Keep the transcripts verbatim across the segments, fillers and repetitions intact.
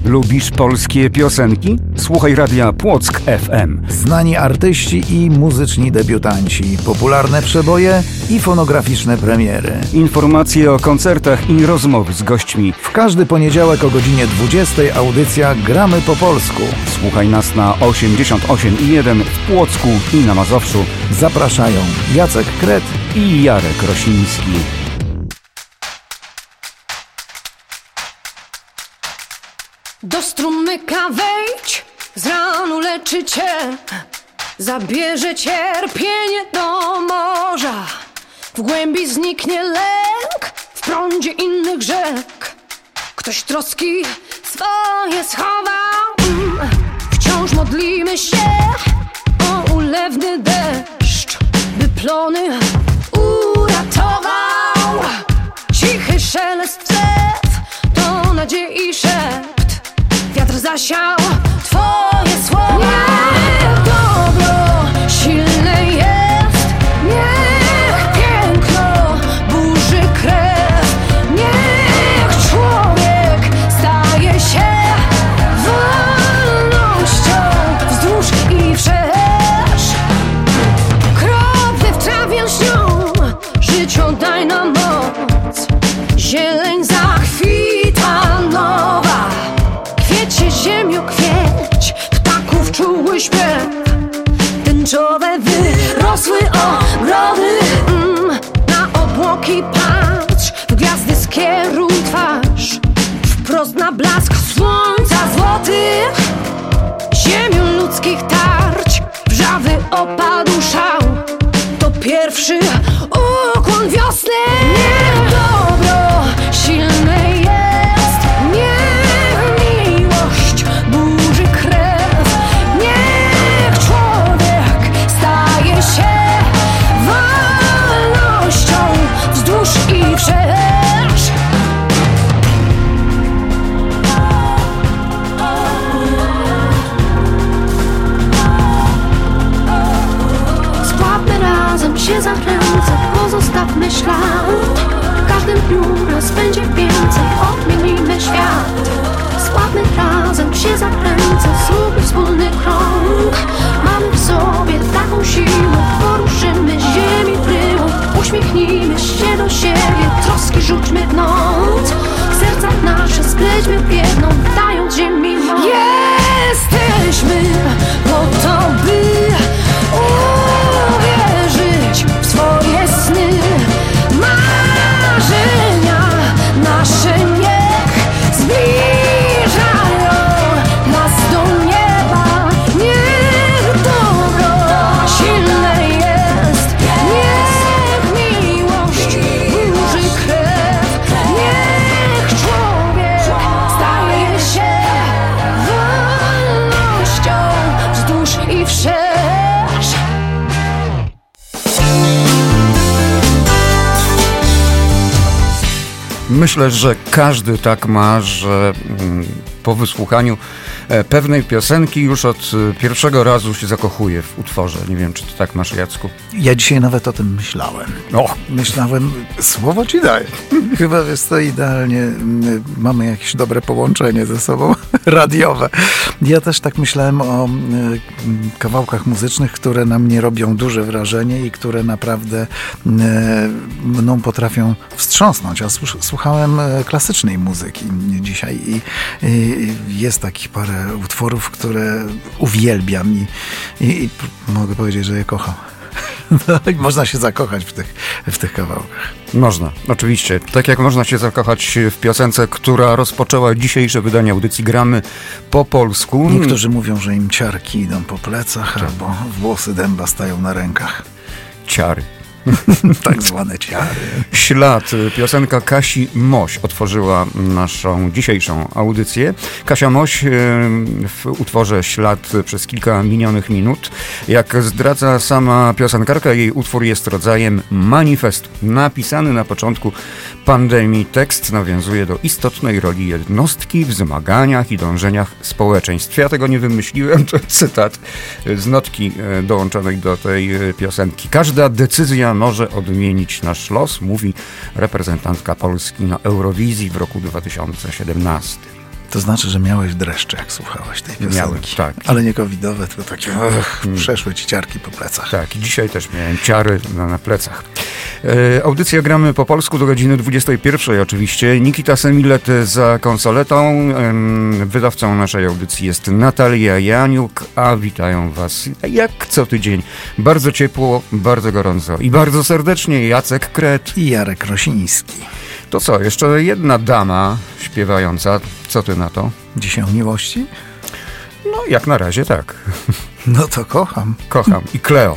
Lubisz polskie piosenki? Słuchaj Radia Płock F M. Znani artyści i muzyczni debiutanci, popularne przeboje i fonograficzne premiery. Informacje o koncertach i rozmowy z gośćmi. W każdy poniedziałek o godzinie dwudziestej audycja Gramy po polsku. Słuchaj nas na osiemdziesiąt osiem i jeden w Płocku i na Mazowszu. Zapraszają Jacek Kret i Jarek Rosiński. Do strumyka wejdź, z ranu leczy cię, zabierze cierpienie do morza. W głębi zniknie lęk, w prądzie innych rzek. Ktoś troski swoje schował. Wciąż modlimy się o ulewny deszcz, by plony uratował. Cichy szelest drzew to nadziei szept. Wiatr zasiał twoje słowa. Niech dobro silne jest, niech piękno burzy krew, niech człowiek staje się wolnością wzdłuż i wszerz. Krople w trawie lśnią, życiodajna moc, zieleń zakwita nowa. Kwiecie ziemiu kwieć, ptaków czuły śpiew, tęczowe wyrosły ogrody. mm, Na obłoki patrz, w gwiazdy skieruj twarz, wprost na blask słońca złotych. Ziemią ludzkich tarć, wrzawy opadł szał, to pierwszy ukłon wiosny. Niech dobro silne jest, niech miłość burzy krew, niech człowiek staje się wolnością wzdłuż i wszerz. Spławmy razem się za ręce, pozostawmy ślad. W każdym dniu nas będzie więcej, odmienimy świat. Spławmy razem się za ręce, zróbmy wspólny krok. Mamy w sobie taką siłę, poruszymy ziemię bryłą. Uśmiechnijmy się do siebie, troski rzućmy w noc. Serca nasze sklećmy w jedną, dając ziemi moc. Jesteśmy po to, by uwierzyć w swoje sny. Marzenia nasze niech zbliżają nas do nieba. Niech dobro silne jest, niech miłość burzy krew, niech człowiek staje się wolnością wzdłuż i wszerz. Myślę, że każdy tak ma, że po wysłuchaniu pewnej piosenki już od pierwszego razu się zakochuje w utworze. Nie wiem, czy ty tak masz, Jacku? Ja dzisiaj nawet o tym myślałem. O. Myślałem, słowo ci daję. Chyba wiesz to idealnie, mamy jakieś dobre połączenie ze sobą radiowe. Ja też tak myślałem o kawałkach muzycznych, które na mnie robią duże wrażenie i które naprawdę mną potrafią wstrząsnąć. Ja słuchałem klasycznej muzyki dzisiaj i jest takich parę utworów, które uwielbiam i, i, i mogę powiedzieć, że je kocham. No, można się zakochać w tych, w tych kawałkach. Można, oczywiście. Tak jak można się zakochać w piosence, która rozpoczęła dzisiejsze wydanie audycji Gramy po polsku. Niektórzy mówią, że im ciarki idą po plecach, albo włosy dęba stają na rękach. Ciary. Tak zwane ciary. Ślad. Piosenka Kasi Moś otworzyła naszą dzisiejszą audycję. Kasia Moś w utworze Ślad przez kilka minionych minut. Jak zdradza sama piosenkarka, jej utwór jest rodzajem manifestu. Napisany na początku pandemii tekst nawiązuje do istotnej roli jednostki w zmaganiach i dążeniach społeczeństw. Ja tego nie wymyśliłem, to cytat z notki dołączonej do tej piosenki. Każda decyzja może odmienić nasz los, mówi reprezentantka Polski na Eurowizji w roku dwa tysiące siedemnastym. To znaczy, że miałeś dreszcze, jak słuchałeś tej piosenki. Miałem, tak. Ale nie covidowe, tylko takie och, przeszły ci ciarki po plecach. Tak, i dzisiaj też miałem ciary na, na plecach. E, audycję gramy po polsku do godziny dwudziestej pierwszej oczywiście. Nikita Semilet za konsoletą. E, wydawcą naszej audycji jest Natalia Janiuk, a witają was jak co tydzień. Bardzo ciepło, bardzo gorąco i bardzo serdecznie Jacek Kret i Jarek Rosiński. To co, jeszcze jedna dama śpiewająca. Co ty na to? Dzisiaj o miłości? No, jak na razie tak. No to kocham. Kocham. I Kleo.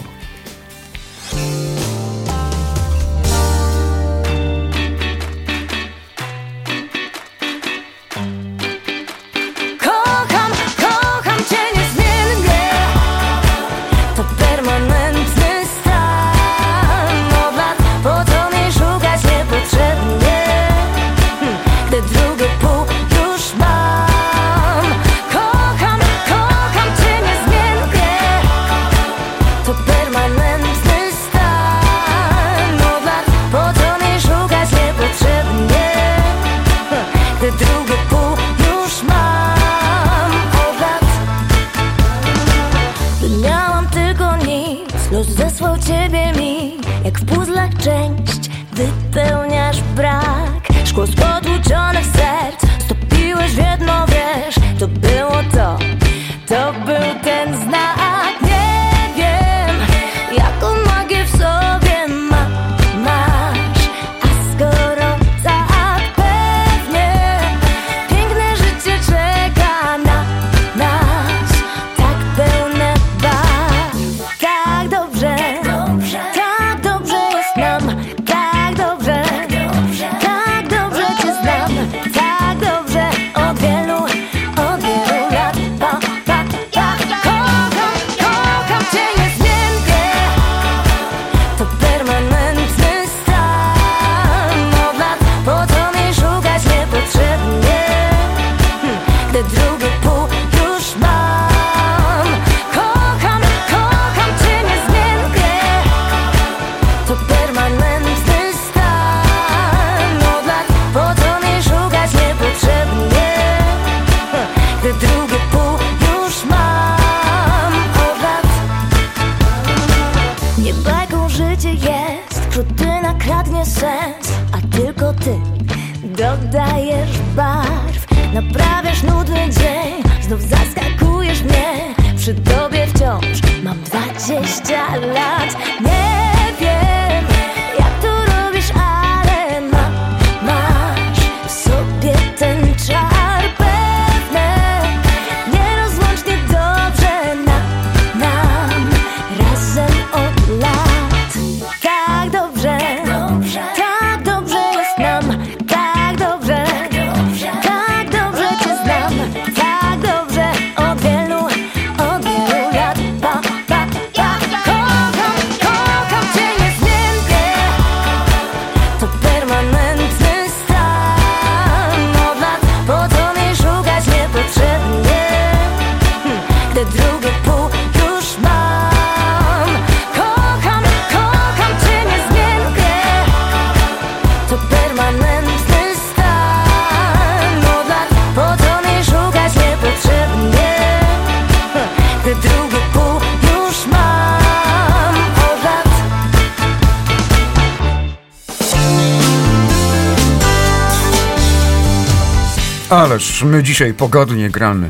Ależ my dzisiaj pogodnie gramy.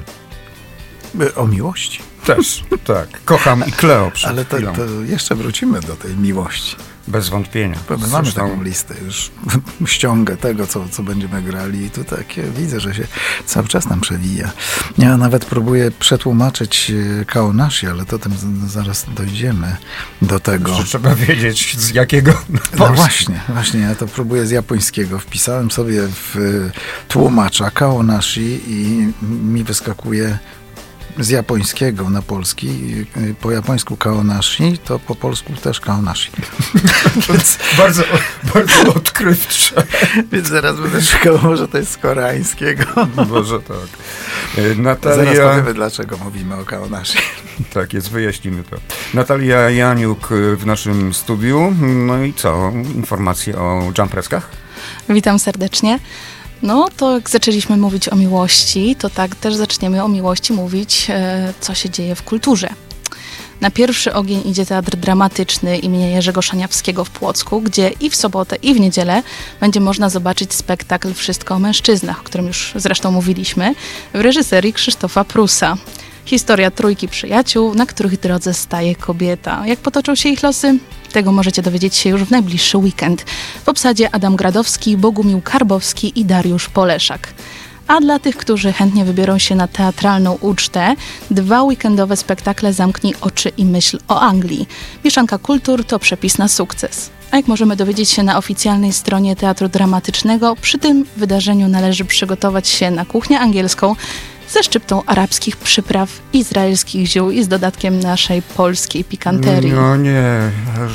O miłości? Też, tak. Kocham i Kleo przed Ale to, to jeszcze wrócimy do tej miłości. Bez wątpienia. Bo my mamy taką listę, już ściągę tego, co, co będziemy grali i tu takie widzę, że się cały czas nam przewija. Ja nawet próbuję przetłumaczyć Kaonashi, ale to tym zaraz dojdziemy do tego. Że trzeba wiedzieć z jakiego No właśnie, właśnie, ja to próbuję z japońskiego. Wpisałem sobie w tłumacza Kaonashi i mi wyskakuje z japońskiego na polski, po japońsku Kaonashi, to po polsku też Kaonashi. Więc bardzo, bardzo odkrywcze. Więc zaraz będę szukał, może to jest z koreańskiego. Może tak. Natalia... Zaraz powiemy, dlaczego mówimy o Kaonashi. Tak jest, wyjaśnimy to. Natalia Janiuk w naszym studiu. No i co? Informacje o jumpreskach? Witam serdecznie. No to jak zaczęliśmy mówić o miłości, to tak też zaczniemy o miłości mówić, e, co się dzieje w kulturze. Na pierwszy ogień idzie Teatr Dramatyczny imienia Jerzego Szaniawskiego w Płocku, gdzie i w sobotę, i w niedzielę będzie można zobaczyć spektakl Wszystko o mężczyznach, o którym już zresztą mówiliśmy, w reżyserii Krzysztofa Prusa. Historia trójki przyjaciół, na których drodze staje kobieta. Jak potoczą się ich losy? Tego możecie dowiedzieć się już w najbliższy weekend. W obsadzie Adam Gradowski, Bogumił Karbowski i Dariusz Poleszak. A dla tych, którzy chętnie wybiorą się na teatralną ucztę, dwa weekendowe spektakle Zamknij oczy i myśl o Anglii. Mieszanka kultur to przepis na sukces. A jak możemy dowiedzieć się na oficjalnej stronie Teatru Dramatycznego, przy tym wydarzeniu należy przygotować się na kuchnię angielską ze szczyptą arabskich przypraw, izraelskich ziół i z dodatkiem naszej polskiej pikanterii. No nie,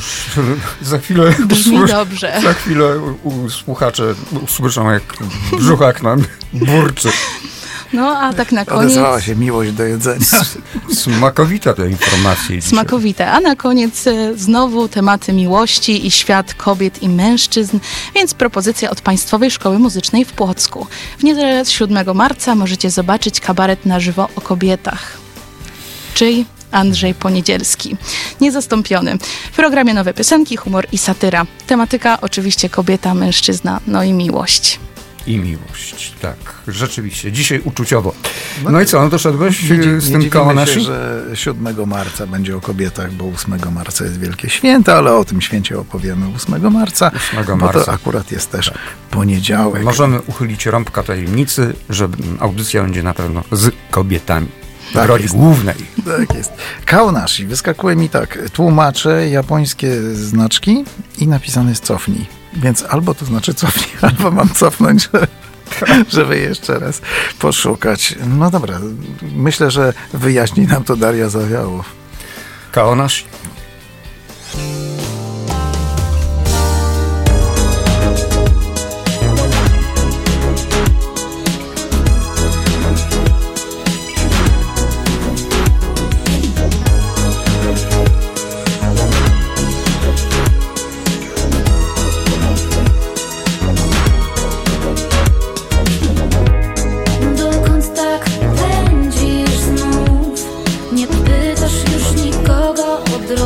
za chwilę... Brzmi usłysz, dobrze. Za chwilę u, u, słuchacze usłyszą, jak brzuchak nam burczy. No a tak na koniec... Odezwała się miłość do jedzenia. Smakowita te informacje dzisiaj. Smakowite. A na koniec e, znowu tematy miłości i świat kobiet i mężczyzn, więc propozycja od Państwowej Szkoły Muzycznej w Płocku. W niedzielę siódmego marca możecie zobaczyć kabaret na żywo o kobietach. Czyli Andrzej Poniedzielski. Niezastąpiony. W programie nowe piosenki, humor i satyra. Tematyka oczywiście kobieta, mężczyzna, no i miłość. I miłość, tak. Rzeczywiście. Dzisiaj uczuciowo. No, no i co, no doszedłeś nie, z nie tym koło dziwimy się, nasi? że siódmego marca będzie o kobietach, bo ósmego marca jest Wielkie Święto, ale o tym święcie opowiemy ósmego marca, ósmego bo marca. to akurat jest też tak. poniedziałek. Możemy uchylić rąbka tajemnicy, że audycja będzie na pewno z kobietami. W Tak roli jest. głównej. Tak jest. Kaonashi. Wyskakuje mi tak. Tłumaczę japońskie znaczki i napisane jest cofnij. Więc albo to znaczy cofnij, albo mam cofnąć, żeby jeszcze raz poszukać. No dobra. Myślę, że wyjaśni nam to Daria Zawiałow. Kaonashi. Dokąd tak pędzisz znów? Nie pytasz już nikogo od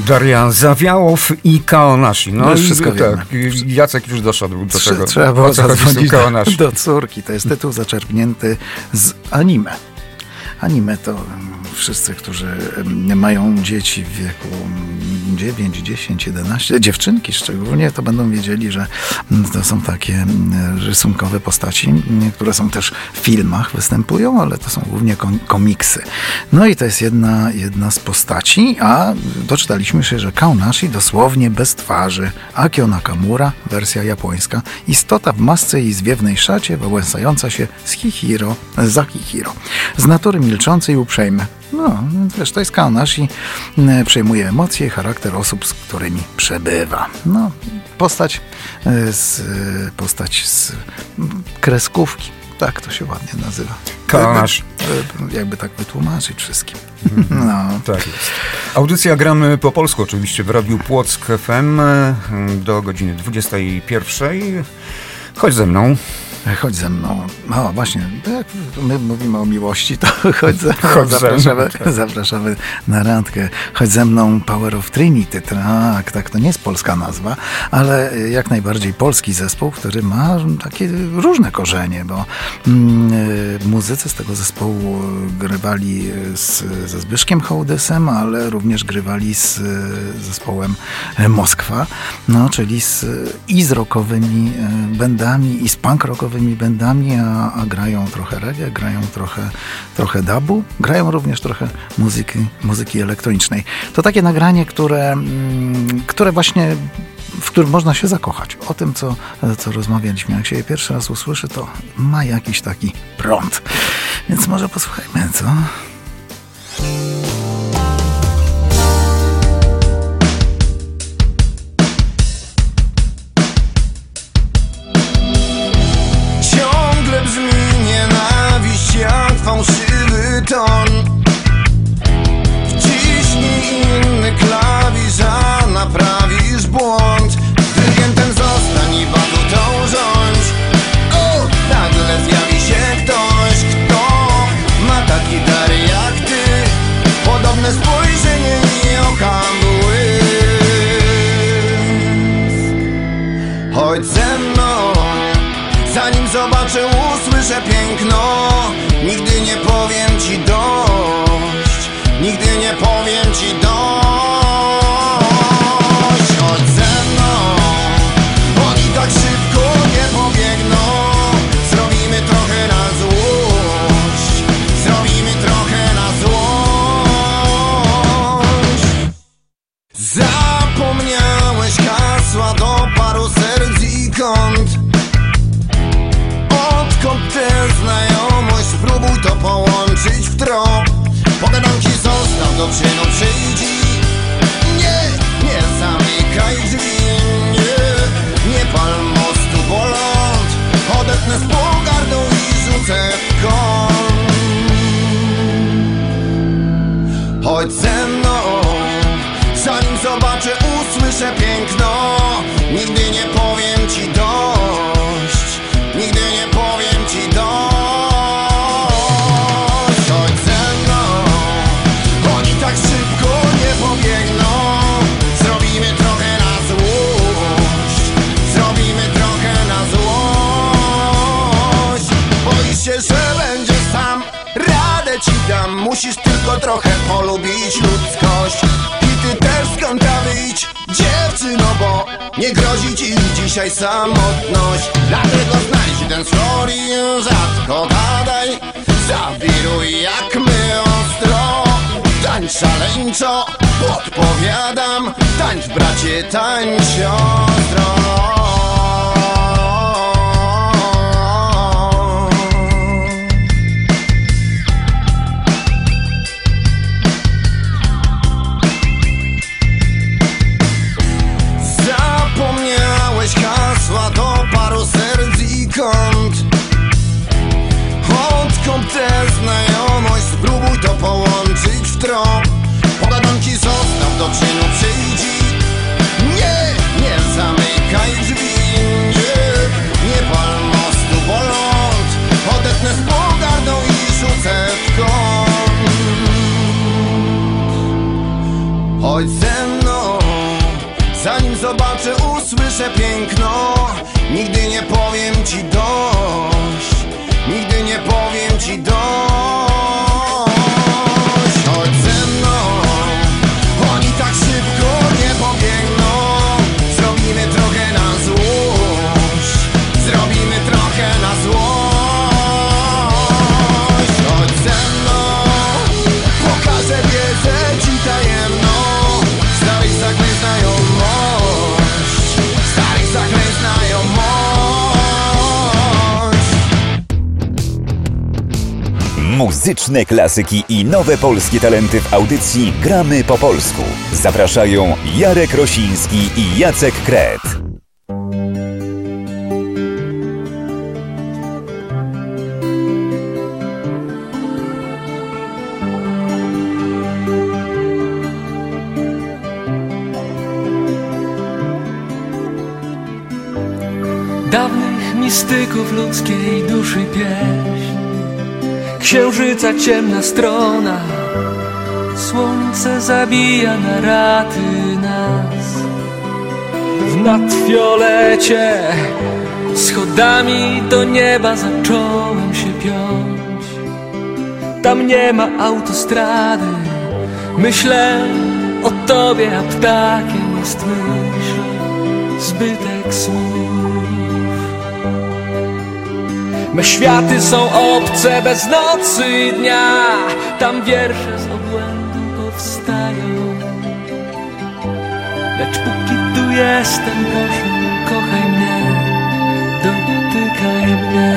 Daria Zawiałow i Kaonashi. No, no już i, wszystko wiemy. Tak, Jacek już doszedł do tego. Trzeba było zadzwonić do, do, do córki. To jest tytuł zaczerpnięty z anime. Anime to wszyscy, którzy mają dzieci w wieku dziewięć, dziesięć, jedenaście, dziewczynki szczególnie, to będą wiedzieli, że to są takie rysunkowe postaci, które są też w filmach, występują, ale to są głównie komiksy. No i to jest jedna, jedna z postaci, a doczytaliśmy się, że Kaonashi dosłownie bez twarzy. Akio Nakamura, wersja japońska, istota w masce i zwiewnej szacie, wałęsająca się z Hihiro, za Hihiro. Z natury milczący i uprzejmy. No, wiesz, to jest Kaonashi, przejmuje emocje i charakter osób, z którymi przebywa. No, postać z, postać z kreskówki. Tak to się ładnie nazywa. Kaonashi. Jakby, jakby tak wytłumaczyć wszystkim. No. Tak jest. Audycja Gramy po polsku oczywiście w Radiu Płock F M do godziny dwudziestej pierwszej. Chodź ze mną. Chodź ze mną. No właśnie, jak my mówimy o miłości, to chodź ze mną. Chodź zapraszamy, ze mną. zapraszamy na randkę. Chodź ze mną Power of Trinity. Tak, tak, to nie jest polska nazwa, ale jak najbardziej polski zespół, który ma takie różne korzenie, bo mm, muzycy z tego zespołu grywali z, ze Zbyszkiem Hołdysem, ale również grywali z zespołem Moskwa, no, czyli z, i z rockowymi bandami, i z punk rockowymi bandami, a, a grają trochę reggae, grają trochę, trochę dubu, grają również trochę muzyki, muzyki elektronicznej. To takie nagranie, które, które właśnie, w którym można się zakochać. O tym, co, co rozmawialiśmy. Jak się je pierwszy raz usłyszy, to ma jakiś taki prąd. Więc może posłuchajmy, co? Jak fałszywy ton. Wciśnij inny klawisz, a naprawisz błąd. Dyrygientem zostań i batutą rządź. O, nagle zjawi się ktoś, kto ma taki dar jak ty. Podobne spojrzenie i oka błysk. Chodź ze mną, zanim zobaczę, usłyszę piękno. Nigdy nie powiem ci dość, nigdy nie powiem ci dość. Chodź ze mną, oni tak szybko nie pobiegną. Zrobimy trochę na złość, zrobimy trochę na złość. Zapomniałeś hasła do paru serc i kąt. Odkąd tę znajomość, spróbuj to połączyć w trop. Pogadanki zostaw, do czynu przyjdź. Nie, nie zamykaj drzwi. Nie, nie pal mostu, bo ląd odetnę z pogardą i rzucę w kąt. Chodź ze mną, zanim zobaczę, usłyszę piękno. Nigdy nie powiem ci dość, nigdy nie powiem ci dość. Chodź ze mną, oni tak szybko nie pobiegną. Zrobimy trochę na złość, zrobimy trochę na złość. Boisz się, że będziesz sam, radę ci dam. Musisz tylko trochę polubić ludzkość. I ty też z kąta wyjdź, dziewczyno, bo nie grozi ci dzisiaj samotność. Dlatego znajdź ten floor i rzadko gadaj. Zawiruj jak my ostro, tańcz szaleńczo, podpowiadam. Tańcz bracie, tańcz siostro. Hasła do paru serc i kąt. Odkąd tę znajomość, spróbuj to połączyć w trop. Pogadanki zostaw, do czynu przyjdź. Nie, nie zamykaj drzwi. Nie, nie pal mostu, bo ląd odetnę z pogardą i rzucę w kąt. Chodź ze mną, nasze piękno. Nigdy nie powiem ci dość, nigdy nie powiem ci dość. Chodź ze mną, oni tak szybko nie pobiegną. Zrobimy trochę na złość, zrobimy trochę na złość. Chodź ze mną, pokażę wiedzę ci tajemną. Starych zaklęć znajomość, starych zaklęć znajomość. Muzyczne klasyki i nowe polskie talenty w audycji Gramy po polsku. Zapraszają Jarek Rosiński i Jacek Kret. Dawnych mistyków ludzkiej duszy pieśń, księżyca ciemna strona, słońce zabija na raty nas. W nadfiolecie schodami do nieba zacząłem się piąć. Tam nie ma autostrady, myślę o tobie, a ptakiem jest myśl, zbytek słów. Me światy są obce bez nocy i dnia, tam wiersze z obłędu powstają. Lecz póki tu jestem, proszę, kochaj mnie, dotykaj mnie.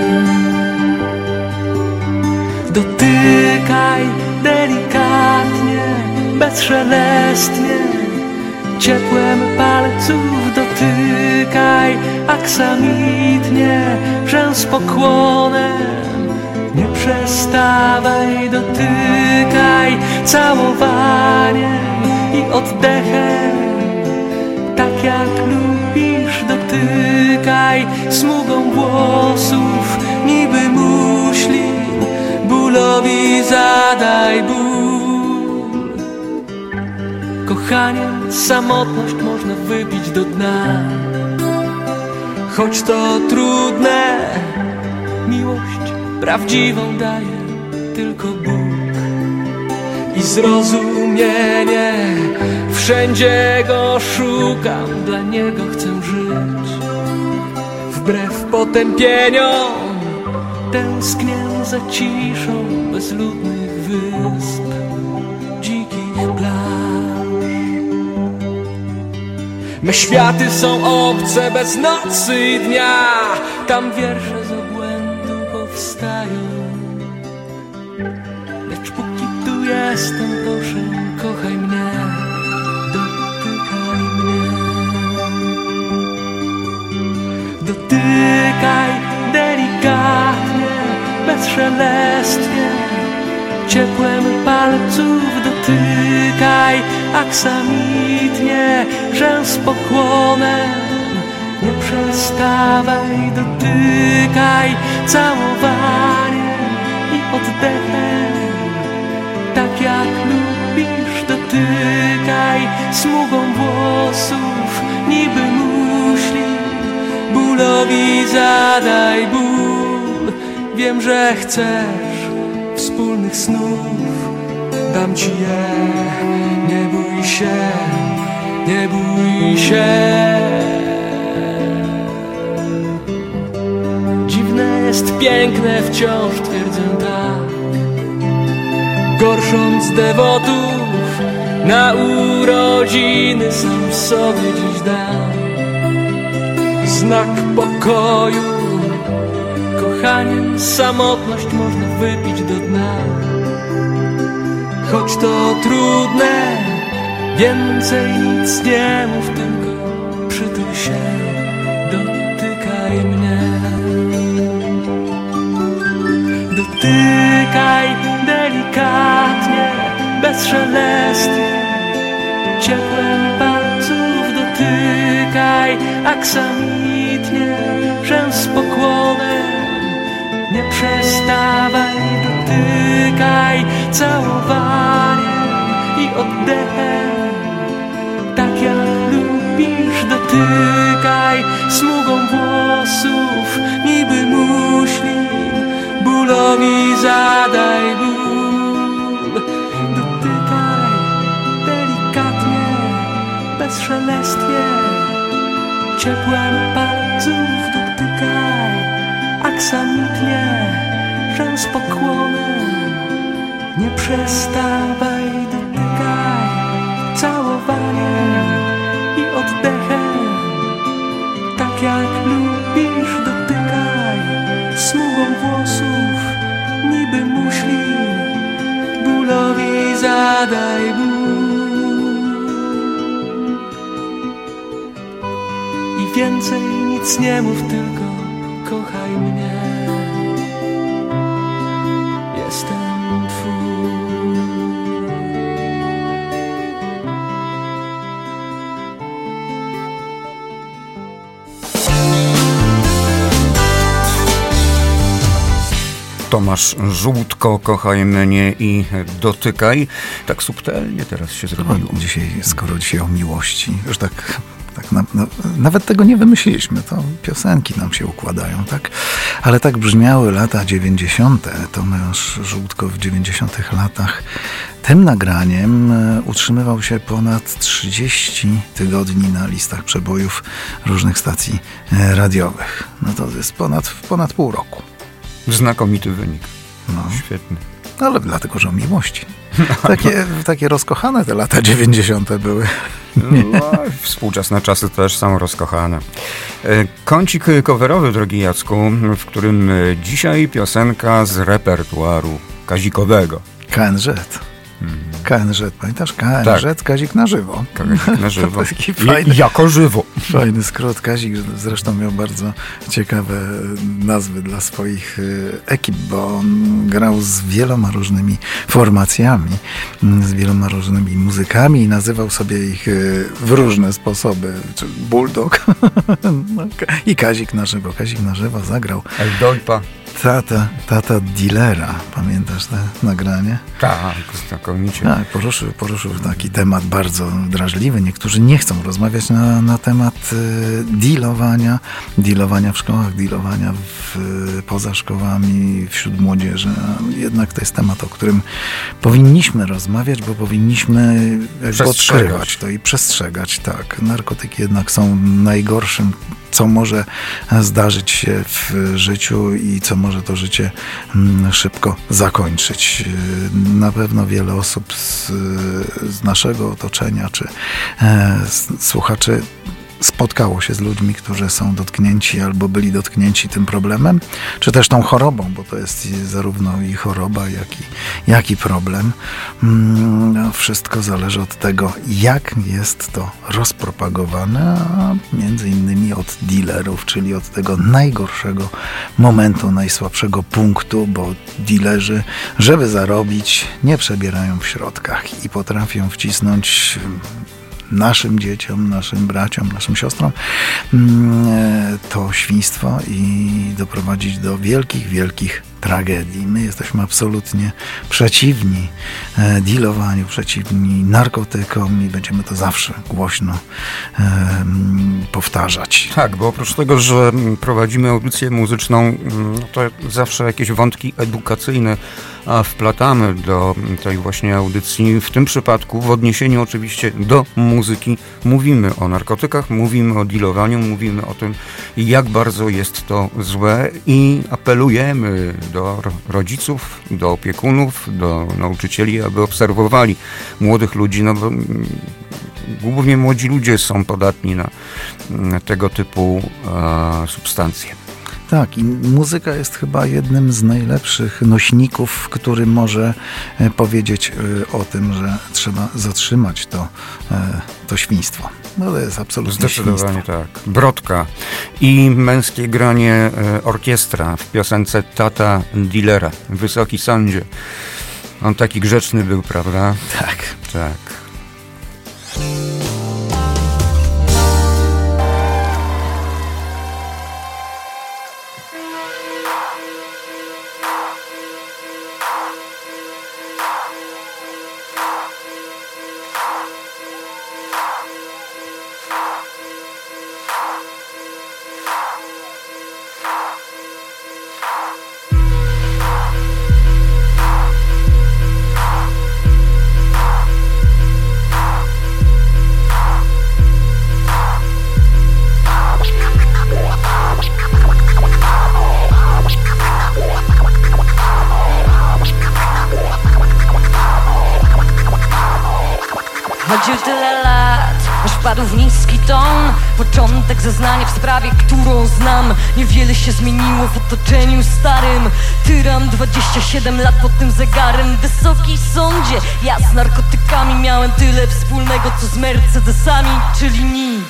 Dotykaj delikatnie, bezszelestnie, ciepłem palców dotykaj, aksamitnie, rzęs pokłonem. Nie przestawaj, dotykaj całowaniem i oddechem. Tak jak lubisz, dotykaj smugą włosów, niby muślin, bólowi zadaj ból. Kochaniem samotność można wypić do dna, choć to trudne, miłość prawdziwą daje tylko Bóg. I zrozumienie, wszędzie go szukam, dla niego chcę żyć. Wbrew potępieniom tęsknię za ciszą bezludnych wysp, dzikich plaż. Me światy są obce bez nocy i dnia, tam wiersze z obłędu powstają. Lecz póki tu jestem, proszę, kochaj mnie, dotykaj mnie. Dotykaj delikatnie, bezszelestnie, ciepłem palców dotykaj, aksamitnie, rzęs pokłonem. Nie przestawaj, dotykaj całowaniem i oddechem. Tak jak lubisz, dotykaj smugą włosów, niby muśli, bólowi zadaj ból. Wiem, że chcesz wspólnych snów, dam ci je, nie bój się, nie bój się. Dziwne jest piękne, wciąż twierdzę tak, gorsząc dewotów na urodziny sam sobie dziś dam. Znak pokoju, kochaniem samotność można wypić do dna. Choć to trudne, więcej nic nie mów, tylko przytul się, dotykaj mnie. Dotykaj delikatnie, bezszelestnie, ciepłem palców dotykaj, aksamitnie, rzęs pokłonem. Nie przestawaj, dotykaj całowaniem i oddechem. Tak jak lubisz, dotykaj. smugą włosów, niby muślin. Bólowi zadaj ból, dotykaj delikatnie, bezszelestnie, ciepłem palców dotykaj, aksamitnie, że z pokłonem, nie przestawaj, dotykaj całowaniem i oddechem, tak jak lubisz, dotykaj smugą włosów, niby muślin, bólowi zadaj ból. I więcej nic nie mów, tylko kochaj mnie. Jestem twój. Tomasz Żółtko, kochaj mnie i dotykaj. Tak subtelnie teraz się zrobiło. No, dzisiaj, skoro dzisiaj o miłości, już tak, tak na, no, nawet tego nie wymyśliliśmy, to piosenki nam się układają, tak? Ale tak brzmiały lata dziewięćdziesiąte. Tomasz Żółtko w dziewięćdziesiątych latach tym nagraniem utrzymywał się ponad trzydzieści tygodni na listach przebojów różnych stacji radiowych. No to jest ponad, ponad pół roku. Znakomity wynik. No. Świetny. Ale dlatego, że o miłości. Takie, takie rozkochane te lata dziewięćdziesiąte były. No, współczesne czasy też są rozkochane. Kącik coverowy, drogi Jacku, w którym dzisiaj piosenka z repertuaru kazikowego. K N Z. K N Z, pamiętasz? K N Z, tak. Kazik na żywo. Kazik na żywo. Taki fajny, jako żywo. Fajny skrót. Kazik zresztą miał bardzo ciekawe nazwy dla swoich ekip, bo on grał z wieloma różnymi formacjami, z wieloma różnymi muzykami i nazywał sobie ich w różne sposoby. Bulldog i Kazik na żywo. Kazik na żywo zagrał. El Dolpa. Tata, tata dealera. Pamiętasz te nagranie? Tak, znakomicie. Tak, poruszył, poruszył taki temat bardzo drażliwy. Niektórzy nie chcą rozmawiać na, na temat y, dealowania, dealowania w szkołach, dealowania w, y, poza szkołami, wśród młodzieży. Jednak to jest temat, o którym powinniśmy rozmawiać, bo powinniśmy odkrywać to i przestrzegać. Tak, narkotyki jednak są najgorszym, co może zdarzyć się w życiu i co może to życie szybko zakończyć. Na pewno wiele osób z, z naszego otoczenia czy z słuchaczy spotkało się z ludźmi, którzy są dotknięci albo byli dotknięci tym problemem, czy też tą chorobą, bo to jest zarówno i choroba, jak i, jak i problem. No, wszystko zależy od tego, jak jest to rozpropagowane, a między innymi od dealerów, czyli od tego najgorszego momentu, najsłabszego punktu, bo dealerzy, żeby zarobić, nie przebierają w środkach i potrafią wcisnąć naszym dzieciom, naszym braciom, naszym siostrom to świństwo i doprowadzić do wielkich, wielkich tragedii. My jesteśmy absolutnie przeciwni dealowaniu, przeciwni narkotykom i będziemy to zawsze głośno um, powtarzać. Tak, bo oprócz tego, że prowadzimy audycję muzyczną, to zawsze jakieś wątki edukacyjne wplatamy do tej właśnie audycji. W tym przypadku, w odniesieniu oczywiście do muzyki, mówimy o narkotykach, mówimy o dealowaniu, mówimy o tym, jak bardzo jest to złe i apelujemy do rodziców, do opiekunów, do nauczycieli, aby obserwowali młodych ludzi, no bo głównie młodzi ludzie są podatni na tego typu e, substancje. Tak, i muzyka jest chyba jednym z najlepszych nośników, który może powiedzieć o tym, że trzeba zatrzymać to, to świństwo. No to jest absolutnie zdecydowanie świństwo. Tak. Brodka i męskie granie orkiestra w piosence Tata Dealera. Wysoki sądzie. On taki grzeczny był, prawda? Tak. Tak. Chodził tyle lat, aż padł w niski ton. Początek zeznania w sprawie, którą znam. Niewiele się zmieniło w otoczeniu starym. Tyram dwadzieścia siedem lat pod tym zegarem. Wysoki sądzie, ja z narkotykami miałem tyle wspólnego co z Mercedesami, czyli nic.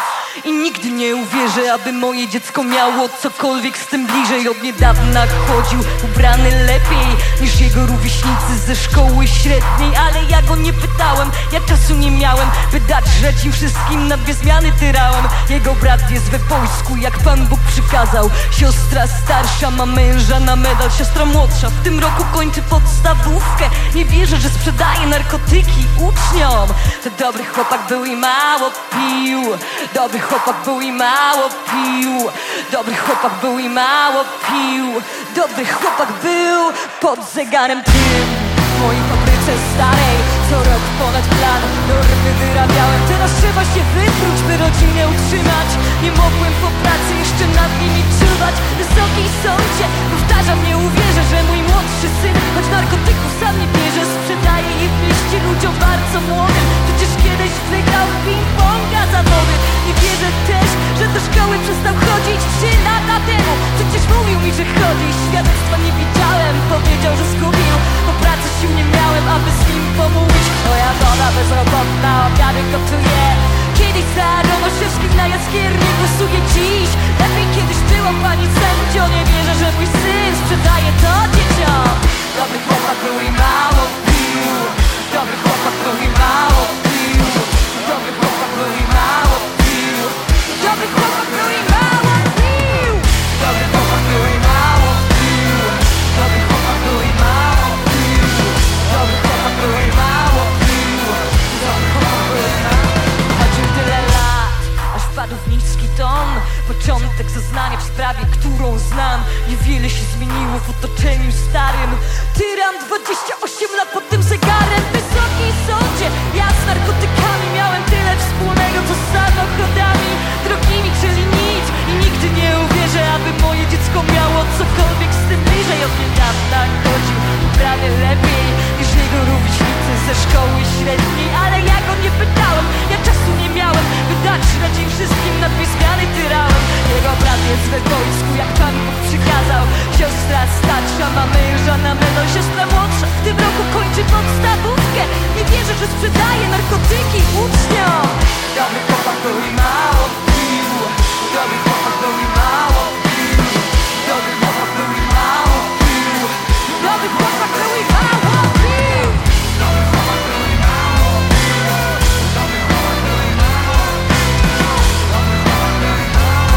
I nigdy nie uwierzę, aby moje dziecko miało cokolwiek z tym bliżej. Od niedawna chodził ubrany lepiej niż jego rówieśnicy ze szkoły średniej. Ale ja go nie pytałem, ja czasu nie miałem, by dać żreć im wszystkim, na dwie zmiany tyrałem. Jego brat jest we wojsku, jak Pan Bóg przykazał. Siostra starsza ma męża na medal, siostra młodsza w tym roku kończy podstawówkę. Nie wierzę, że sprzedaje narkotyki uczniom. To dobry chłopak był i mało pił. Dobry chłopak był i mało pił. Dobry chłopak był i mało pił. Dobry chłopak był pod zegarem tym. W mojej fabryce starej co rok ponad plan normy wyrabiałem. Teraz trzeba się wypróć, by rodzinę utrzymać. Nie mogłem po pracy jeszcze nad nimi czuwać. Wysoki sądzie, powtarzam, nie uwierzę, że mój młodszy syn, choć narkotyków sam nie bierze, sprzedaje je w mieście ludziom bardzo młodym. Przecież kiedyś wygrał ping-ponga zawody. Nie wierzę też, że do szkoły przestał chodzić trzy lata temu. Przecież mówił mi, że chodzi. Świadectwa nie widziałem, powiedział, że zgubił. Po pracy sił nie miałem, aby z nim pomówić. Moja żona bezrobotna, obiady gotuje. Kiedyś za Romaszewskich na Jaskiernie głosuje dziś. Lepiej kiedyś było, pani sędzio. Nie wierzę, że mój syn sprzedaje to dzieciom. Dobry chłopak był i mało pił. Dobry chłopak był i mało pił. Dobry chłopak był i mało pił. Dobry chłopak był i mało pił. Dobry chłopak był i mało pił. Dobry chłopak był i mało pił. Dobry chłopak był i mało pił. Dobry chłopak był i mało pił. Chodził tyle lat, aż wpadł w niski ton. Początek zeznania w sprawie, którą znam. Niewiele się zmieniło w otoczeniu starym. Tyram dwadzieścia osiem lat pod tym zegarem. Wysoki sądzie, ja z narkotykami miałem tyle wspólnego co z samochodami drogimi, czyli nic. I nigdy nie uwierzę, aby moje dziecko miało cokolwiek z tym bliżej. Od niedawna chodził prawie lepiej niż jego rówieśnicy ze szkoły średniej. Ale ja go nie pytałem, ja czasu nie miałem, by dać na dzień wszystkim, na dwie zmiany tyrałem. Jego brat jest we wojsku, jak Pan Bóg przykazał. Siostra starsza ma męża na medal, siostra młodsza w tym roku kończy podstawówkę. Nie wierzę, że sprzedaje narkotyki uczniom. Dobry chłopak był i mało pił. Dobry chłopak był i mało pił. Dobry chłopak był i mało pił. Dobry chłopak był i mało pił. Dobry chłopak był i mało pił. Dobry chłopak był i mało pił. Dobry chłopak był i mało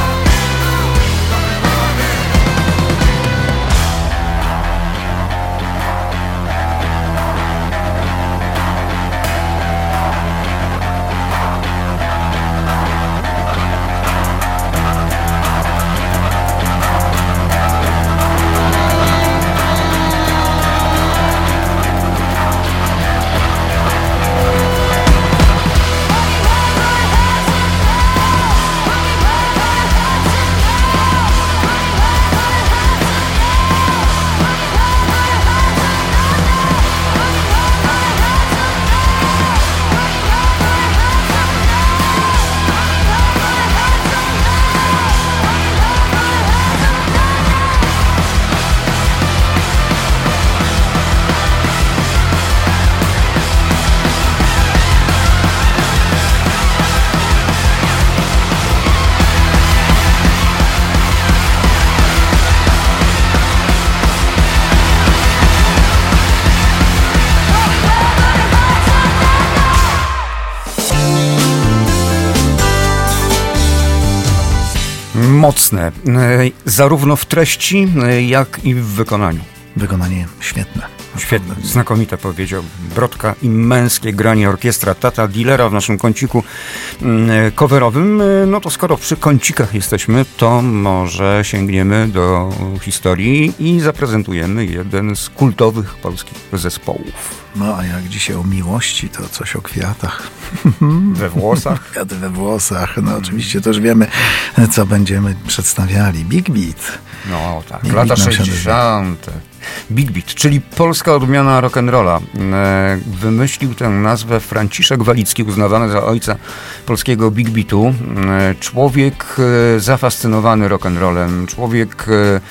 pił. Dobry chłopak był i Mocne, zarówno w treści, jak i w wykonaniu. Wykonanie świetne. Świetne, znakomite powiedział. Brodka i męskie granie orkiestra Tata Dealera w naszym kąciku coverowym. No to skoro przy kącikach jesteśmy, to może sięgniemy do historii i zaprezentujemy jeden z kultowych polskich zespołów. No a jak dzisiaj o miłości, to coś o kwiatach. We włosach? Kwiaty we włosach. No oczywiście też wiemy, co będziemy przedstawiali. Big Beat. No tak, Big lata Beat sześćdziesiąte. Big Beat, czyli polska odmiana rock'n'rolla. Wymyślił tę nazwę Franciszek Walicki, uznawany za ojca polskiego Big Beatu. Człowiek zafascynowany rock'n'rollem, człowiek,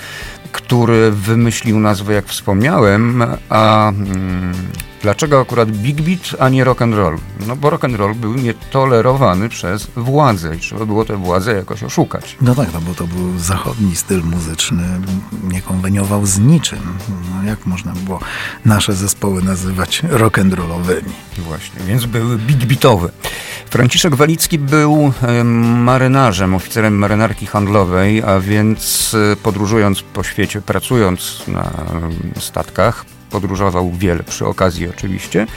który wymyślił nazwę, jak wspomniałem, a hmm, dlaczego akurat Big Beat, a nie rock'n'roll? No bo rock'n'roll był nietolerowany przez władzę i trzeba było tę władzę jakoś oszukać. No tak, no bo to był zachodni styl muzyczny, nie konweniował z niczym. No jak można było nasze zespoły nazywać rock'n'rollowymi? Właśnie, więc były big beatowe. Franciszek Walicki był marynarzem, oficerem marynarki handlowej, a więc podróżując po świecie, pracując na statkach, podróżował wiele przy okazji oczywiście,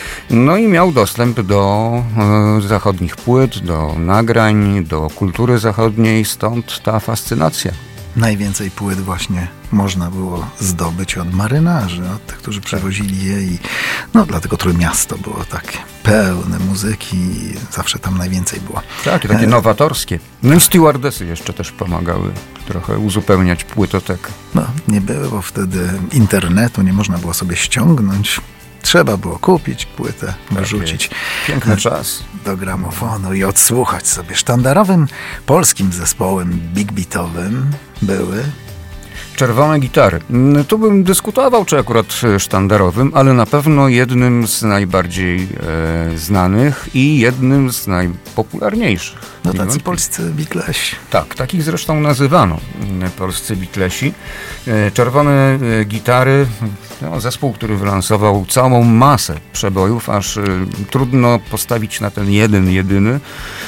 no i miał dostęp do e, zachodnich płyt, do nagrań, do kultury zachodniej, stąd ta fascynacja. Najwięcej płyt właśnie można było zdobyć od marynarzy, od tych, którzy przewozili je i no dlatego Trójmiasto było takie pełne muzyki i zawsze tam najwięcej było. Tak, i takie nowatorskie. No i stewardesy jeszcze też pomagały trochę uzupełniać płytotekę. No, nie było wtedy internetu, nie można było sobie ściągnąć. Trzeba było kupić płytę, wyrzucić piękny czas do gramofonu i odsłuchać sobie. Sztandarowym polskim zespołem big beatowym były Czerwone Gitary. Tu bym dyskutował, czy akurat sztandarowym, ale na pewno jednym z najbardziej e, znanych i jednym z najpopularniejszych. No tacy polscy Beatlesi. Tak, takich zresztą nazywano polscy Beatlesi. E, Czerwone Gitary, no, zespół, który wylansował całą masę przebojów, aż e, trudno postawić na ten jeden, jedyny.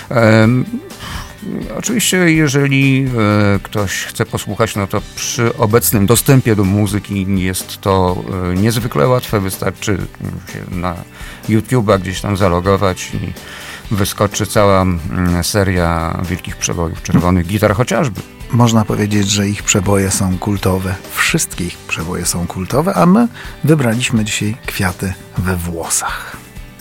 E, Oczywiście, jeżeli e, ktoś chce posłuchać, no to przy obecnym dostępie do muzyki jest to e, niezwykle łatwe. Wystarczy się na YouTube'a gdzieś tam zalogować i wyskoczy cała m, seria wielkich przebojów Czerwonych Gitar chociażby. Można powiedzieć, że ich przeboje są kultowe. Wszystkie ich przeboje są kultowe, a my wybraliśmy dzisiaj Kwiaty we włosach.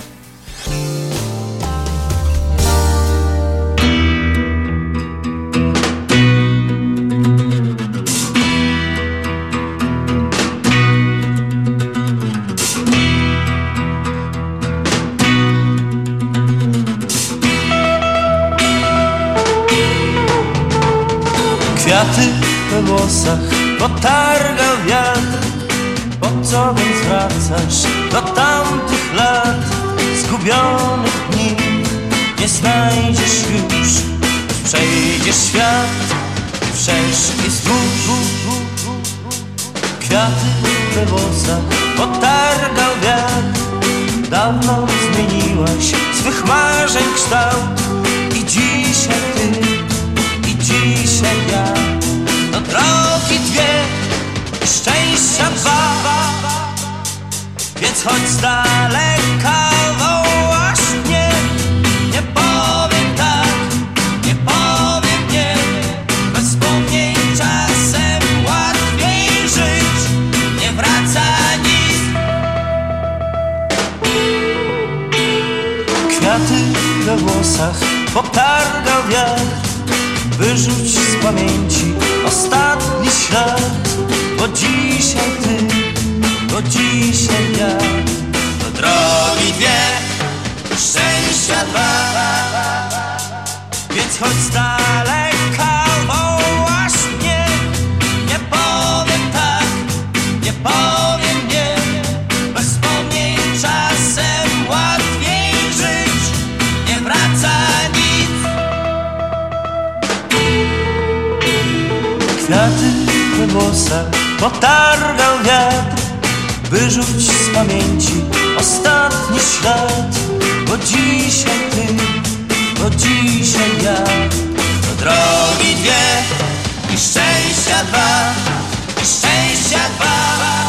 Kwiaty we włosach potargał wiatr. Po co więc wracasz do tamtych lat? Zgubionych dni nie znajdziesz już. Przejdziesz świat wszerz i wzdłuż. Kwiaty we włosach potargał wiatr. Dawno zmieniłaś swych marzeń kształt. I dzisiaj ty, dzisiaj ja, no drogi dwie, szczęścia dwa. Więc chodź z daleka, wołasz mnie. Nie powiem tak, nie powiem nie. Bez wspomnień czasem łatwiej żyć. Nie wraca nic. Kwiaty we włosach potargał wiatr. Wyrzuć z pamięci ostatni ślad. Bo dzisiaj ty, bo dzisiaj ja, to drogi dwie, szczęścia dwa. Więc chodź z daleka, wołasz mnie. Nie powiem tak, nie powiem nie. Bez wspomnień czasem łatwiej żyć. Nie wraca nic. Kwiaty we włosach potargał wiatr. Wyrzuć z pamięci ostatni ślad. Bo dzisiaj ty, bo dzisiaj ja, to drogi dwie i szczęścia dwa, i szczęścia dwa.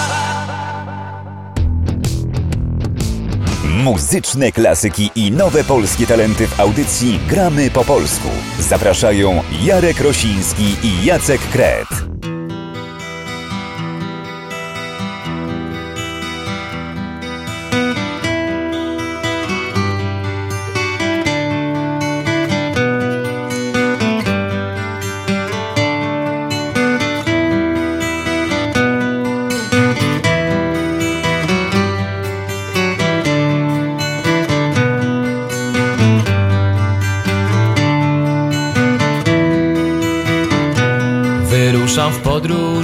Muzyczne klasyki i nowe polskie talenty w audycji Gramy po polsku. Zapraszają Jarek Rosiński i Jacek Kret.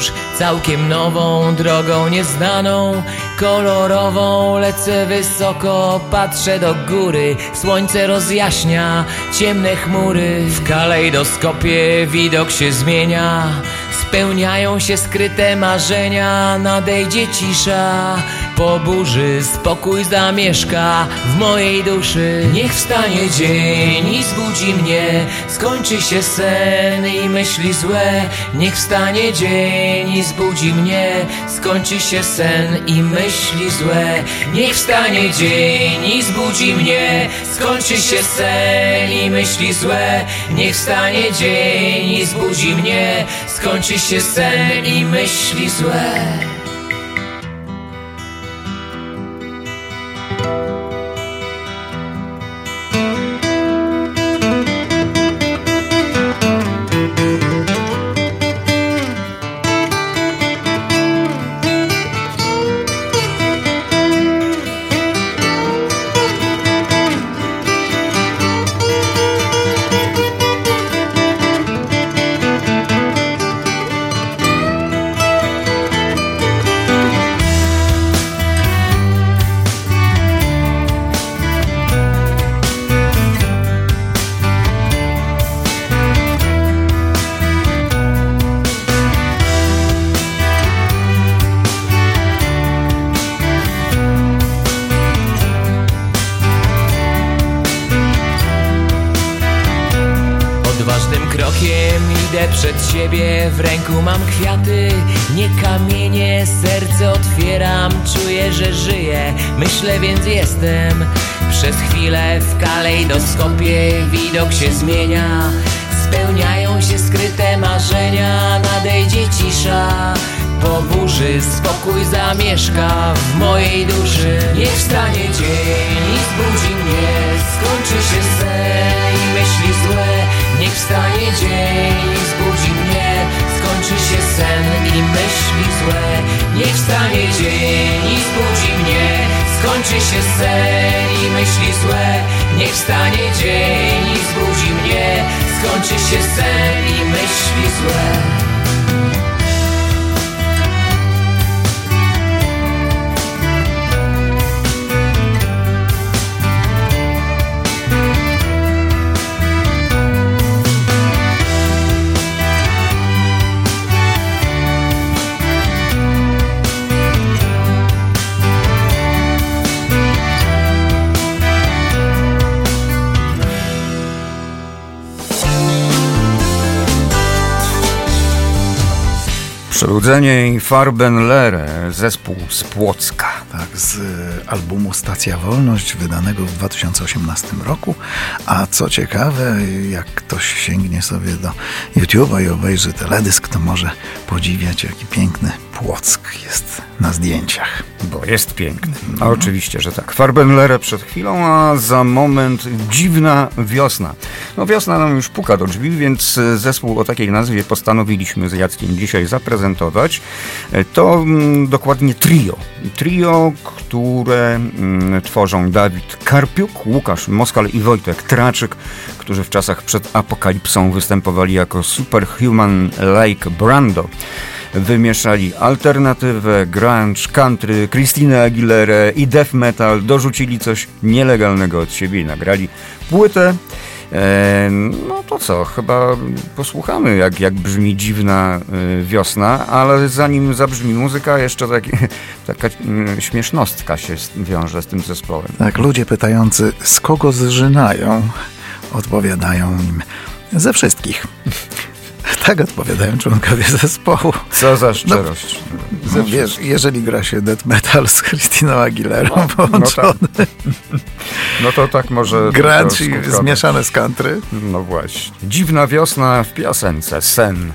podróż, całkiem nową, drogą nieznaną, kolorową. Lecę wysoko, patrzę do góry, słońce rozjaśnia ciemne chmury. W kalejdoskopie widok się zmienia, spełniają się skryte marzenia. Nadejdzie cisza, po burzy spokój zamieszka w mojej duszy. Niech wstanie dzień i zbudzi mnie, skończy się sen i myśli złe. Niech wstanie dzień i zbudzi mnie, skończy się sen i myśli złe. Niech wstanie dzień i zbudzi mnie, skończy się sen i myśli złe. Niech wstanie dzień i zbudzi mnie, skończy się sen i myśli złe. Przed siebie w ręku mam kwiaty, nie kamienie, serce otwieram, czuję, że żyję, myślę, więc jestem. Przez chwilę w kalejdoskopie widok się zmienia, spełniają się skryte marzenia. Nadejdzie cisza, po burzy spokój zamieszka w mojej duszy. Niech wstanie dzień i zbudzi mnie, skończy się sen i myśli złe. Niech wstanie dzień i zbudzi mnie, skończy się sen i myśli złe. Niech wstanie dzień i zbudzi mnie, skończy się sen i myśli złe. Niech wstanie dzień i zbudzi mnie, skończy się sen i myśli złe. Przeludzenie i Farbenlehre, zespół z Płocka. Tak, z albumu Stacja Wolność, wydanego w dwa tysiące osiemnastym roku. A co ciekawe, jak ktoś sięgnie sobie do YouTube'a i obejrzy teledysk, to może podziwiać, jaki piękny Płock jest na zdjęciach. Bo jest piękny. A oczywiście, że tak. Farbenlehre przed chwilą, a za moment Dziwna Wiosna. No wiosna nam już puka do drzwi, więc zespół o takiej nazwie postanowiliśmy z Jackiem dzisiaj zaprezentować. To mm, dokładnie trio. Trio, które mm, tworzą Dawid Karpiuk, Łukasz Moskal i Wojtek Traczyk, którzy w czasach przed apokalipsą występowali jako Superhuman Like Brando. Wymieszali alternatywę, grunge, country, Christinę Aguilerę i death metal, dorzucili coś nielegalnego od siebie i nagrali płytę. E, no to co, chyba posłuchamy, jak, jak brzmi Dziwna y, Wiosna, ale zanim zabrzmi muzyka, jeszcze taki, taka y, śmiesznostka się wiąże z tym zespołem. Tak, ludzie pytający, z kogo zżynają, odpowiadają im ze wszystkich. Tak odpowiadają członkowie zespołu. Co za szczerość. No, no wiesz, jeżeli gra się death metal z Christiną Aguilerą no, połączony. No, tak. no to tak może... Grunge i zmieszane z country. No właśnie. Dziwna Wiosna w piosence. Sen.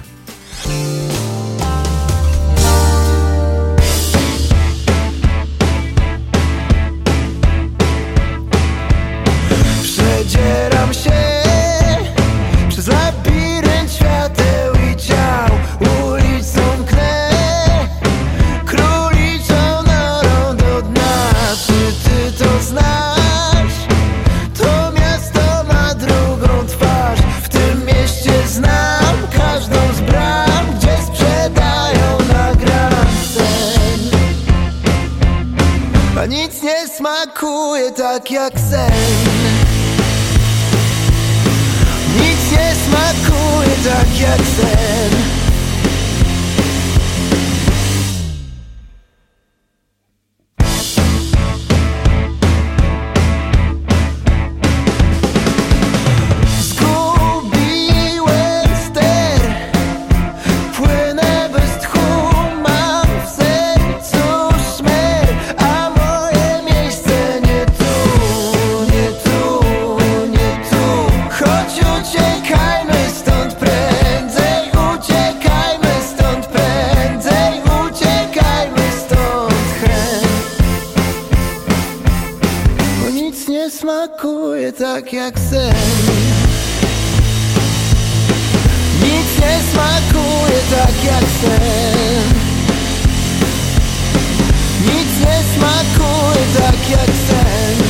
Przedzieram się przez labirynt świateł i ciał, ulicą knę, króliczą norą do dna. Czy ty to znasz? To miasto ma drugą twarz. W tym mieście znam każdą z smakuje tak jak sen. Nic nie smakuje tak jak sen. Smakuje tak jak sen. Nic nie smakuje tak jak sen. Nic nie smakuje tak jak sen.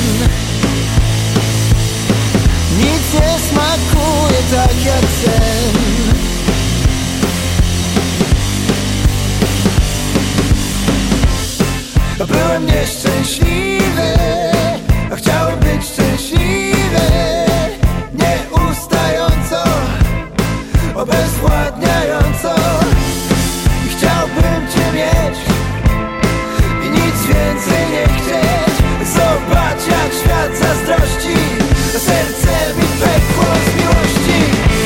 Nic nie smakuje tak jak sen. Byłem nieszczęśliwy, a chciałem być szczęśliwy, nieustająco, obezwładniająco. I chciałbym Cię mieć i nic więcej nie chcieć. Zobacz jak świat zazdrości, a serce mi pękło z miłości.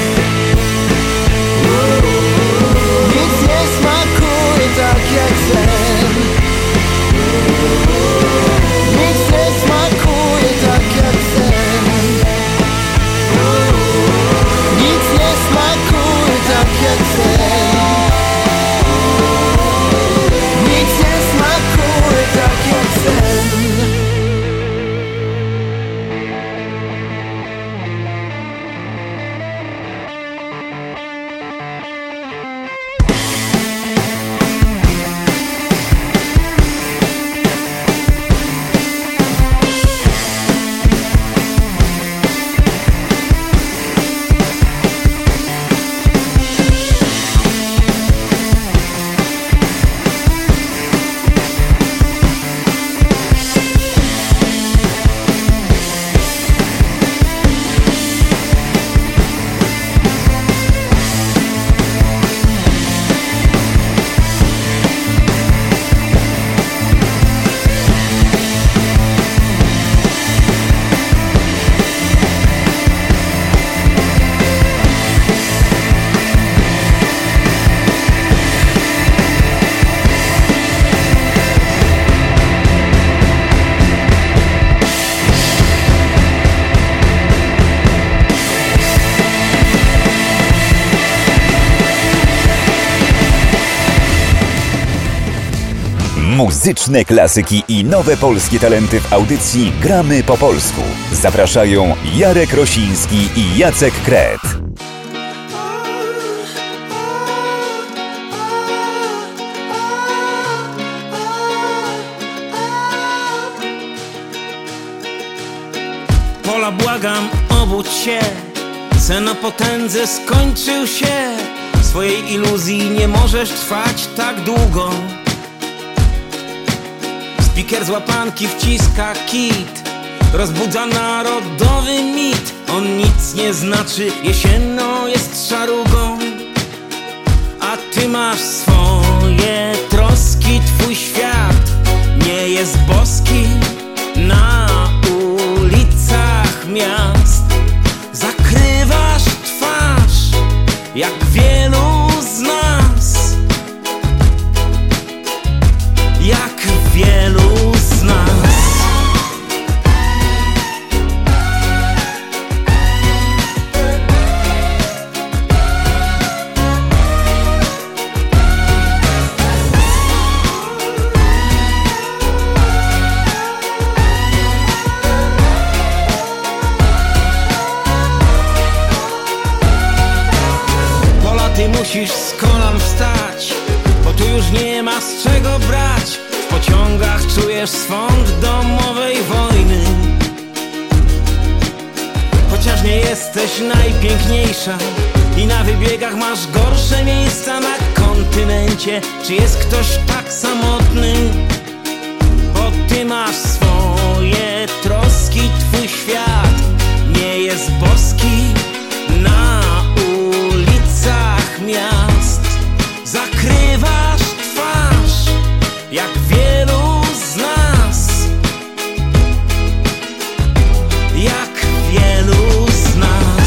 Nic nie smakuje tak jak sen. Nic nie smakuje tak jak sen. Nic nie smakuje tak jak sen. Nic nie smakuje tak jak sen. Muzyczne klasyki i nowe polskie talenty w audycji Gramy po polsku. Zapraszają Jarek Rosiński i Jacek Kret. Pola, błagam, obudź się. Sen o potędze skończył się. Swojej iluzji nie możesz trwać tak długo. Spiker z łapanki wciska kit, rozbudza narodowy mit. On nic nie znaczy, jesienną jest szarugą. A ty masz swoje troski, twój świat nie jest boski. Na ulicach miast zakrywasz twarz, jak wielu z nas. Jak wielu z nas. Pola, ty musisz z kolan wstać, bo tu już nie ma z czego brać. W pociągach czujesz swąd domowej wojny. Chociaż nie jesteś najpiękniejsza i na wybiegach masz gorsze miejsca na kontynencie. Czy jest ktoś tak samotny? Bo ty masz swoje troski, twój świat nie jest boski. Na ulicach miast zakrywasz twarz, jak wielu z nas, jak wielu z nas.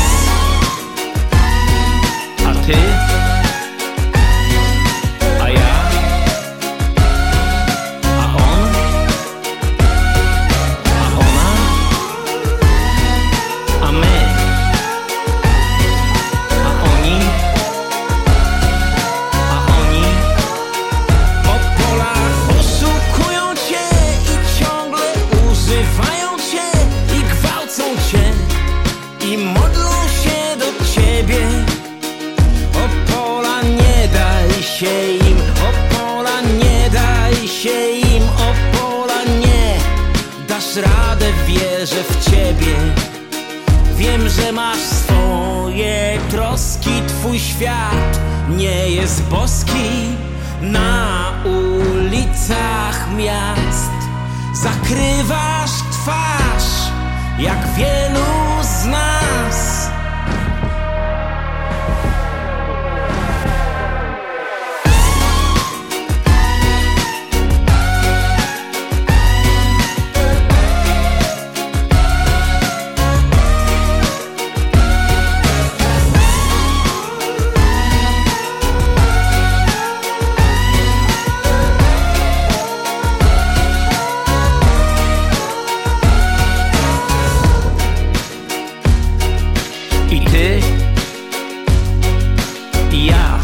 A ty? A ja? A on? A ona? A my? A oni? A oni? Po polach oszukują cię i ciągle używają cię i gwałcą cię i modlą się do ciebie. Opola, nie daj się im, Opola, nie daj się im, Opola, nie dasz radę, wierzę w ciebie. Wiem, że masz swoje troski, twój świat nie jest boski. Na ulicach miast zakrywasz twarz, jak wielu z nas. I ty, i ja,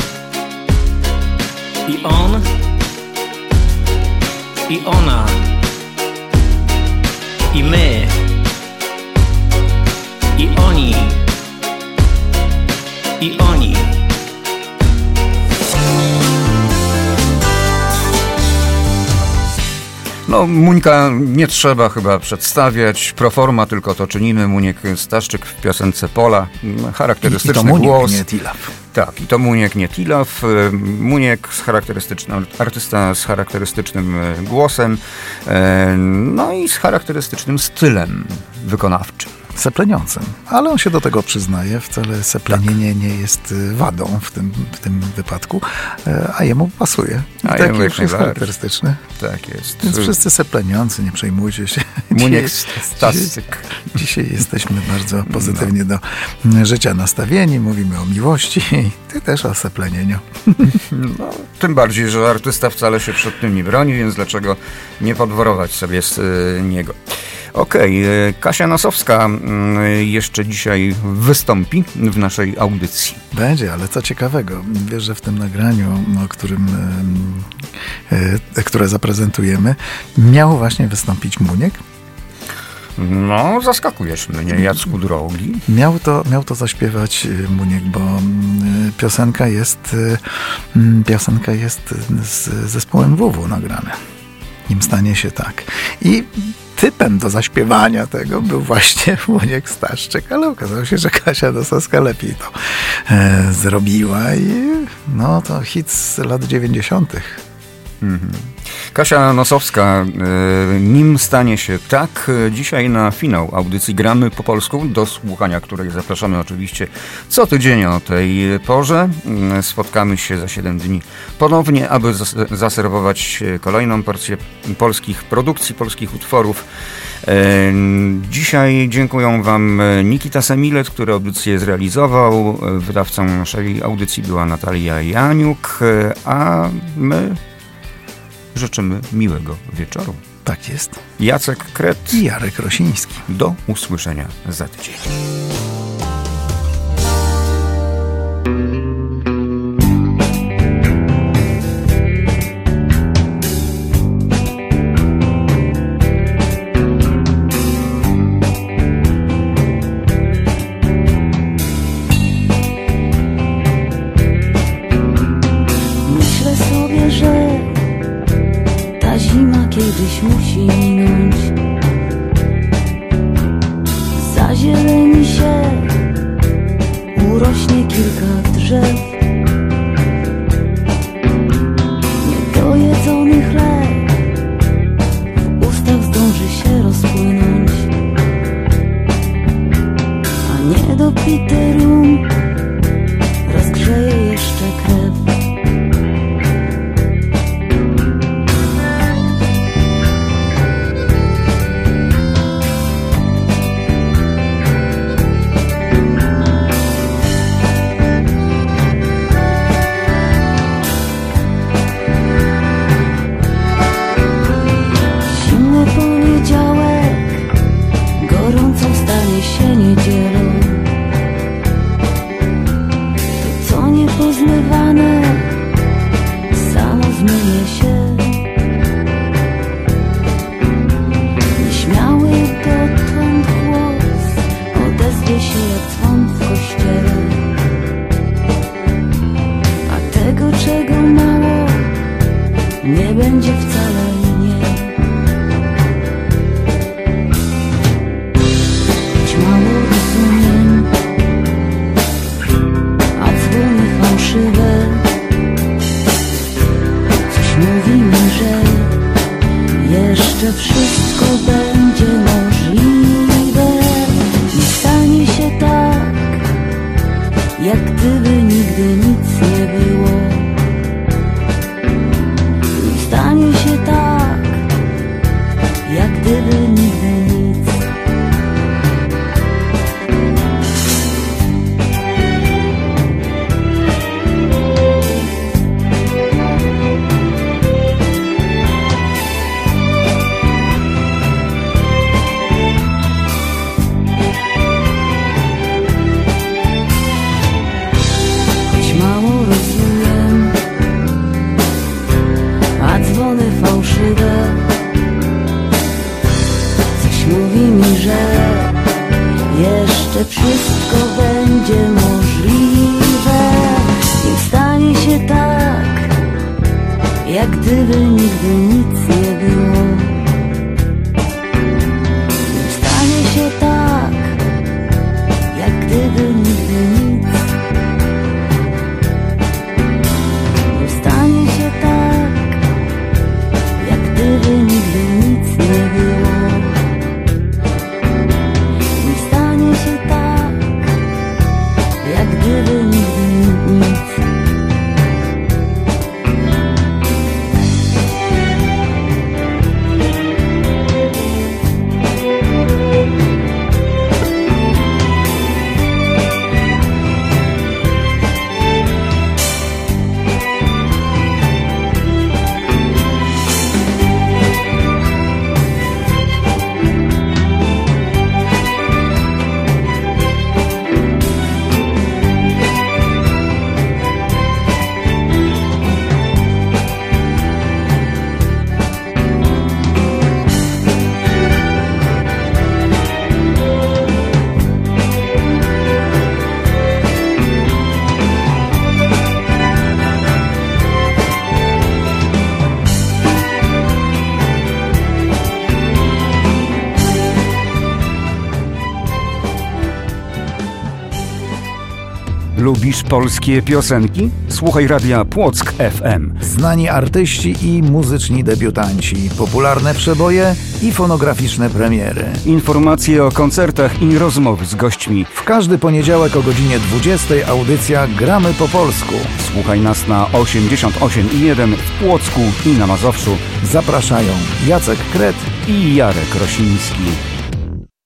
i on, i ona, i my, i oni, i oni. No, Muńka nie trzeba chyba przedstawiać. Proforma tylko to czynimy. Muniek Staszczyk w piosence Pola. Charakterystyczny I to Muniek, głos. nie Tilaw. Tak, i to Muniek, nie Tilaw. Muniek z charakterystycznym, artysta z charakterystycznym głosem, no i z charakterystycznym stylem wykonawczym. Sepleniącym, ale on się do tego przyznaje, wcale seplenienie tak. nie jest wadą w tym, w tym wypadku, a jemu pasuje. A tak jemu już jest charakterystyczny. Tak jest. Więc wszyscy sepleniący, nie przejmujcie się. Muniek Staszczyk. Dzisiaj, dzisiaj jesteśmy bardzo pozytywnie no. do życia nastawieni, mówimy o miłości i ty też o seplenieniu. No, tym bardziej, że artysta wcale się przed tym nie broni, więc dlaczego nie podworować sobie z y, niego. Okej, okay. Kasia Nosowska jeszcze dzisiaj wystąpi w naszej audycji. Będzie, ale co ciekawego, wiesz, że w tym nagraniu, o którym, e, które zaprezentujemy, miał właśnie wystąpić Muniek? No, zaskakujesz mnie, Jacku drogi. Miał to, miał to zaśpiewać Muniek, bo piosenka jest, piosenka jest z zespołem W W nagrane. Nim stanie się tak. I typem do zaśpiewania tego był właśnie Muniek Staszczyk, ale okazało się, że Kasia Nosowska lepiej to e, zrobiła i no to hit z lat dziewięćdziesiątych. Mhm. Kasia Nosowska, y, nim stanie się tak, dzisiaj na finał audycji Gramy po polsku, do słuchania której zapraszamy oczywiście co tydzień o tej porze. Y, spotkamy się za siedem dni ponownie, aby zas- zaserwować kolejną porcję polskich produkcji, polskich utworów. Y, dzisiaj dziękuję wam Nikita Semilet, który audycję zrealizował. Wydawcą naszej audycji była Natalia Janiuk, a my życzymy miłego wieczoru. Tak jest. Jacek Kret i Jarek Rosiński. Do usłyszenia za tydzień. Myślę sobie, że ta zima kiedyś musi minąć. Zazieleni się, urośnie kilka drzew. Niedojedzony chleb Coś mówi mi, że jeszcze wszystko będzie możliwe i stanie się tak, jak gdyby nigdy nic nie było. I stanie się tak, jak gdyby nigdy nic. I stanie się tak, jak gdyby nigdy nic nie było. I stanie się tak, jak gdyby nigdy nic. Lubisz polskie piosenki? Słuchaj Radia Płock F M. Znani artyści i muzyczni debiutanci, popularne przeboje i fonograficzne premiery. Informacje o koncertach i rozmowy z gośćmi. W każdy poniedziałek o godzinie dwudziestej audycja Gramy po polsku. Słuchaj nas na osiemdziesiąt osiem i jeden w Płocku i na Mazowszu. Zapraszają Jacek Kret i Jarek Rosiński.